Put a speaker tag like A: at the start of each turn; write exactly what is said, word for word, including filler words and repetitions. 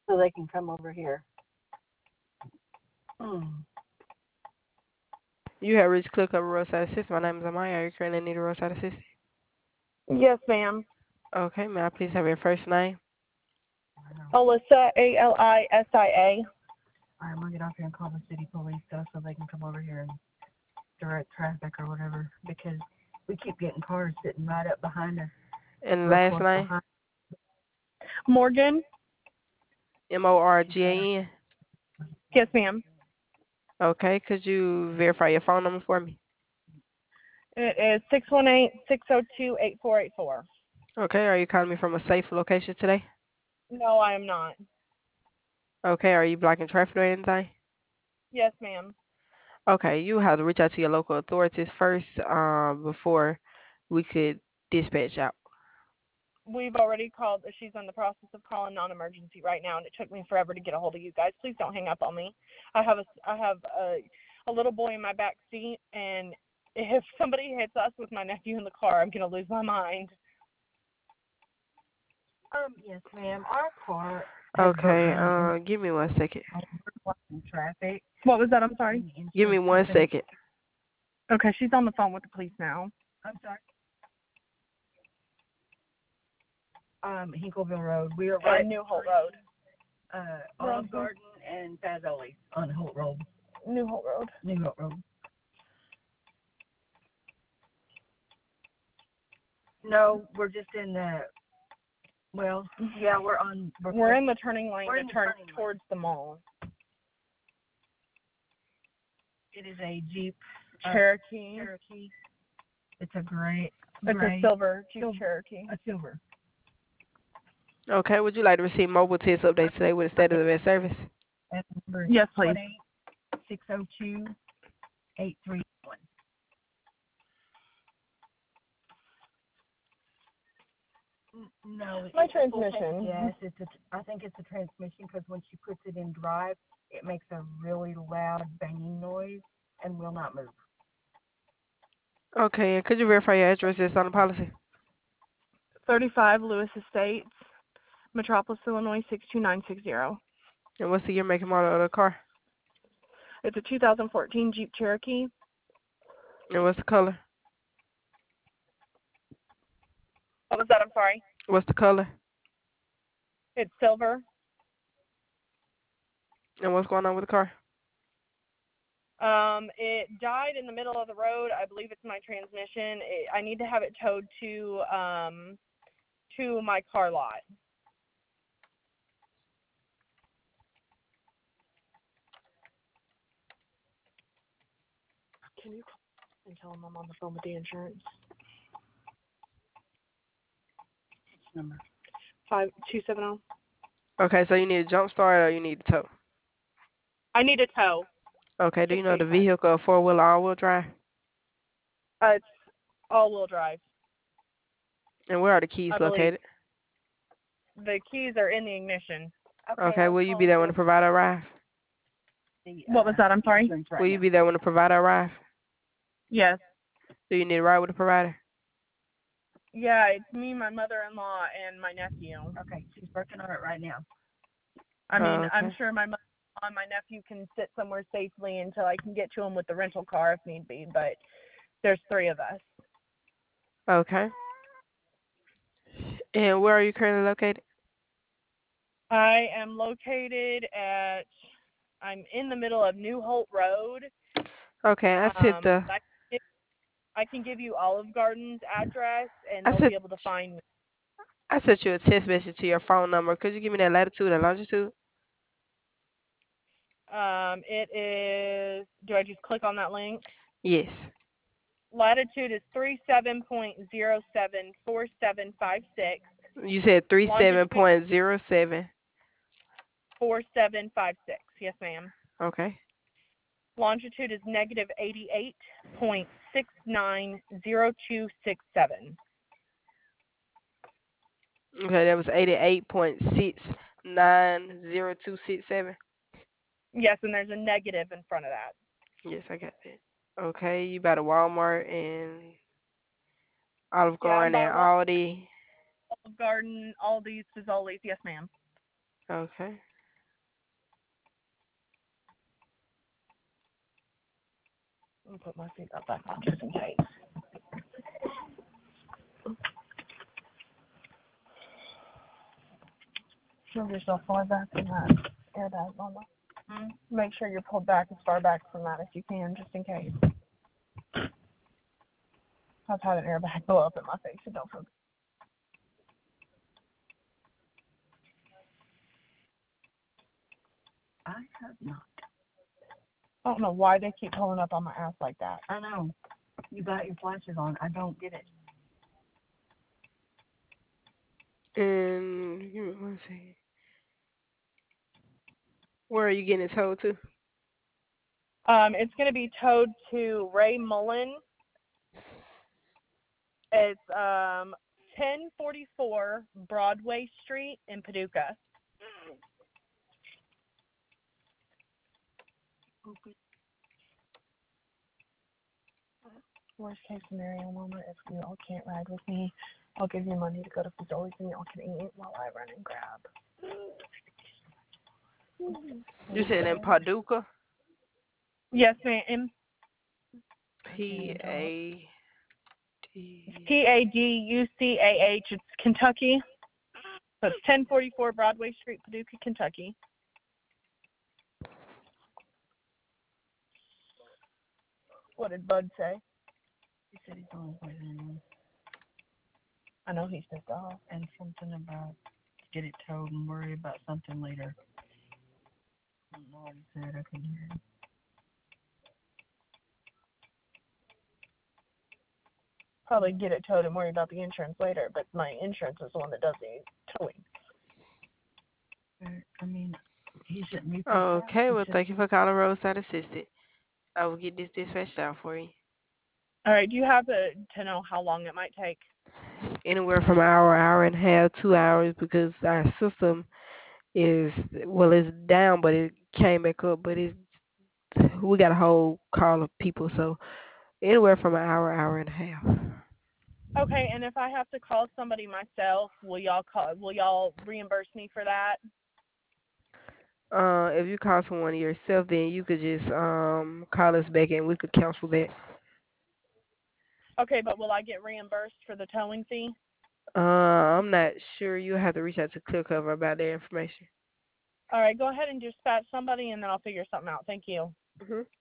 A: so they can come over here. Mm.
B: You have reached Click Cover Roadside Assist. My name is Amaya. Are you currently need a roadside assist?
C: Yes, ma'am.
B: Okay, may I please have your first name?
C: Alyssa, A L I S I A.
A: All right, I'm gonna get off here and call the city police though, so they can come over here and direct traffic or whatever, because we keep getting cars sitting right up behind us.
B: And last name?
A: Behind.
C: Morgan.
B: M O R G A N.
C: Yes, ma'am.
B: Okay, could you verify your phone number for me?
C: It is six one eight, six zero two, eight four eight four.
B: Okay, are you calling me from a safe location today?
C: No, I am not.
B: Okay, are you blocking traffic or anything?
C: Yes, ma'am.
B: Okay, you have to reach out to your local authorities first um, before we could dispatch out.
C: We've already called. She's in the process of calling non-emergency right now, and it took me forever to get a hold of you guys. Please don't hang up on me. I have a, I have a, a little boy in my back seat, and if somebody hits us with my nephew in the car, I'm gonna lose my mind.
A: Um, yes, ma'am. Our car.
B: Okay, uh, give me one second.
A: Traffic.
C: What was that? I'm sorry.
B: Give me one second.
C: Okay, she's on the phone with the police now.
A: I'm sorry. Um, Hinkleville Road. We are right.
C: Uh, New Holt Road.
A: Uh, Olive Garden and Fazoli's on Holt Road.
C: New Holt Road.
A: New Holt Road. No, we're just in the. Well, yeah, we're on.
C: We're, we're in the turning lane to turn
A: turning
C: towards
A: lane.
C: the mall.
A: It is a Jeep
C: Cherokee.
A: Uh, Cherokee. It's a gray.
C: It's
A: gray,
C: a silver Jeep
A: silver,
C: Cherokee.
A: A silver.
B: Okay, would you like to receive mobile test updates today with the status of that service?
C: Yes, please.
A: six zero two, eight three one. No,
C: my transmission.
A: Yes, it's a, I think it's a transmission because when she puts it in drive, it makes a really loud banging noise and will not move.
B: Okay, and could you verify your address that's on the policy?
C: thirty-five Lewis Estates, Metropolis, Illinois, six two nine six zero.
B: And what's the year, make, and model of the car?
C: It's a two thousand fourteen Jeep Cherokee.
B: And what's the color?
C: What was that? I'm sorry.
B: What's the color?
C: It's silver.
B: And what's going on with the car?
C: Um, it died in the middle of the road. I believe it's my transmission. It, I need to have it towed to um to my car lot. Can you call and tell them I'm on the phone with the insurance?
A: Number
C: Five two seven zero.
B: Okay, so you need a jump start or you need a tow?
C: I need a tow.
B: Okay, do you know the vehicle a four-wheel all-wheel drive?
C: Uh, it's all-wheel drive.
B: And where are the keys
C: I
B: located?
C: The keys are in the ignition.
B: Okay, okay, will you be there when the provider arrives?
C: What was that? I'm sorry?
B: Right will you now. be there when the provider arrives?
C: Yes.
B: Do you need a ride with the provider?
C: Yeah, it's me, my mother-in-law, and my nephew.
A: Okay, she's working on it right now.
C: I mean,
B: oh, okay.
C: I'm sure my mother-in-law and my nephew can sit somewhere safely until I can get to him with the rental car if need be, but there's three of us.
B: Okay. And where are you currently located?
C: I am located at, I'm in the middle of New Holt Road.
B: Okay, I sent
C: um,
B: the...
C: I, can I can give you Olive Garden's address, and
B: I
C: they'll
B: sent,
C: be able to find me.
B: I sent you a text message to your phone number. Could you give me that latitude and longitude?
C: Um, it is, do I just click on that link?
B: Yes.
C: Latitude is three seven point zero seven four seven five six.
B: You said three seven point zero seven.
C: four seven five six. Yes, ma'am.
B: Okay.
C: Longitude is negative eighty-eight point six nine zero two six seven.
B: Okay, that was eighty-eight point six nine zero two six seven.
C: Yes, and there's a negative in front of that.
B: Yes, I got that. Okay, you by the Walmart and Olive Garden
C: yeah,
B: and Aldi.
C: Olive Garden, Aldi's, Fazoli's. Yes, ma'am.
B: Okay.
C: I'll put my seatbelt back on just in case. Move yourself far back from that airbag, Mama. Mm-hmm. Make sure you're pulled back as far back from that as you can, just in case. I've had an airbag go up in my face, so don't feel.
A: I have not.
C: I don't know why they keep pulling up on my ass like that.
A: I know. You got your flashes on. I don't get it.
B: And give me one second. Where are you getting it towed to?
C: Um, it's going to be towed to Ray Mullen. It's um ten forty-four Broadway Street in Paducah.
A: Okay.
C: Worst case scenario, Mama, if you all can't ride with me, I'll give you money to go to Fazoli's and y'all can eat while I run and grab.
B: You said in Paducah?
C: Yes, ma'am.
B: P A D.
C: P A D U C A H. It's Kentucky. So it's ten forty-four Broadway Street, Paducah, Kentucky. What did Bud say?
A: He said he's on his way home.
C: I know he's pissed off.
A: And something about get it towed and worry about something later. I don't know what he said. I couldn't hear him.
C: Probably get it towed and worry about the insurance later, but my insurance is the one that does the towing.
A: I mean, he shouldn't be.
B: Okay, well, thank you for calling Roadside Assistant. I will get this dispatched out for you.
C: All right, do you have to, to know how long it might take?
B: Anywhere from an hour, hour and a half, two hours, because our system is, well, it's down, but it came back up, but it's, we got a whole call of people, so anywhere from an hour, hour and a half.
C: Okay, and if I have to call somebody myself, will y'all call? Will y'all reimburse me for that?
B: Uh, if you call someone yourself, then you could just um call us back and we could cancel that.
C: Okay, but will I get reimbursed for the towing fee?
B: Uh, I'm not sure. You'll have to reach out to ClearCover about that information.
C: All right, go ahead and dispatch somebody, and then I'll figure something out. Thank you.
B: Mhm.